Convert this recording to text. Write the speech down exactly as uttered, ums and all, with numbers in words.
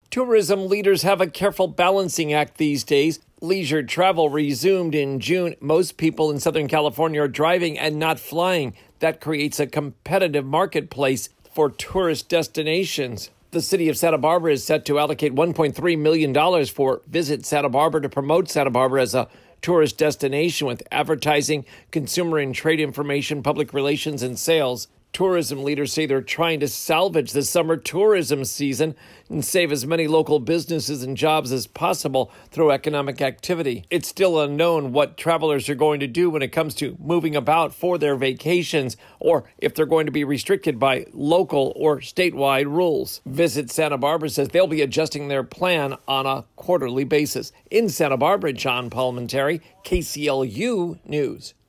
Tourism leaders have a careful balancing act these days. Leisure travel resumed in June. Most people in Southern California are driving and not flying. That creates a competitive marketplace for tourist destinations. The city of Santa Barbara is set to allocate one point three million dollars for Visit Santa Barbara to promote Santa Barbara as a tourist destination with advertising, consumer and trade information, public relations, and sales. Tourism leaders say they're trying to salvage the summer tourism season and save as many local businesses and jobs as possible through economic activity. It's still unknown what travelers are going to do when it comes to moving about for their vacations or if they're going to be restricted by local or statewide rules. Visit Santa Barbara says they'll be adjusting their plan on a quarterly basis. In Santa Barbara, John Palmentary, K C L U News.